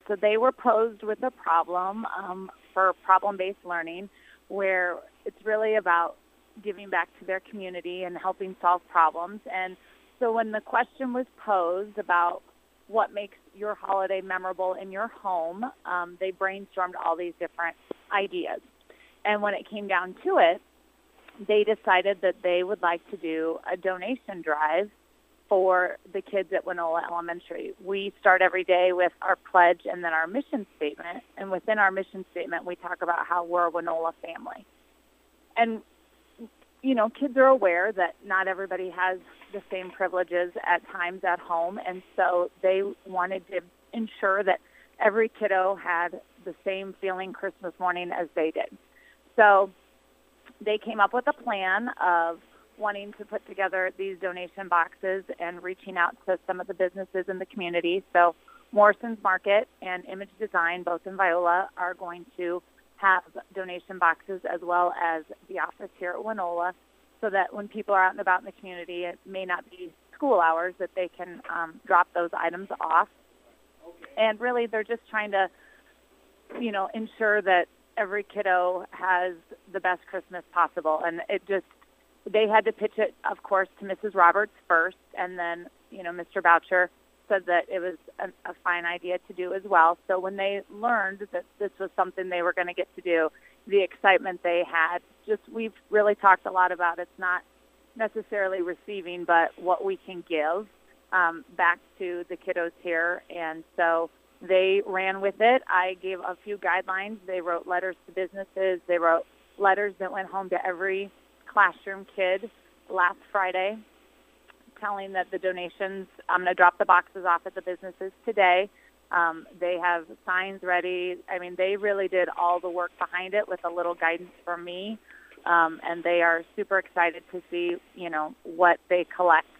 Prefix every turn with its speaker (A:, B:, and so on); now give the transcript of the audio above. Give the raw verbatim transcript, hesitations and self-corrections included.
A: so they were posed with a problem um, for problem-based learning, where it's really about giving back to their community and helping solve problems. And so when the question was posed about what makes your holiday memorable in your home, um, they brainstormed all these different ideas. And when it came down to it, they decided that they would like to do a donation drive for the kids at Winola Elementary. We start every day with our pledge and then our mission statement. And within our mission statement, we talk about how we're a Winola family. And, you know, kids are aware that not everybody has the same privileges at times at home. And so they wanted to ensure that every kiddo had the same feeling Christmas morning as they did. So they came up with a plan of wanting to put together these donation boxes and reaching out to some of the businesses in the community. So Morrison's Market and Image Design, both in Viola, are going to have donation boxes, as well as the office here at Winola, so that when people are out and about in the community, it may not be school hours, that they can um, drop those items off. And really, they're just trying to, you know, ensure that every kiddo has the best Christmas possible. And it just, they had to pitch it, of course, to Missus Roberts first, and then, you know, Mister Boucher said that it was a, a fine idea to do as well. So when they learned that this was something they were going to get to do, the excitement they had, just, we've really talked a lot about, it's not necessarily receiving, but what we can give um, back to the kiddos here. And so they ran with it. I gave a few guidelines. They wrote letters to businesses. They wrote letters that went home to every classroom kid last Friday, telling that the donations, I'm going to drop the boxes off at the businesses today. Um, they have signs ready. I mean, they really did all the work behind it with a little guidance from me, um, and they are super excited to see, you know, what they collect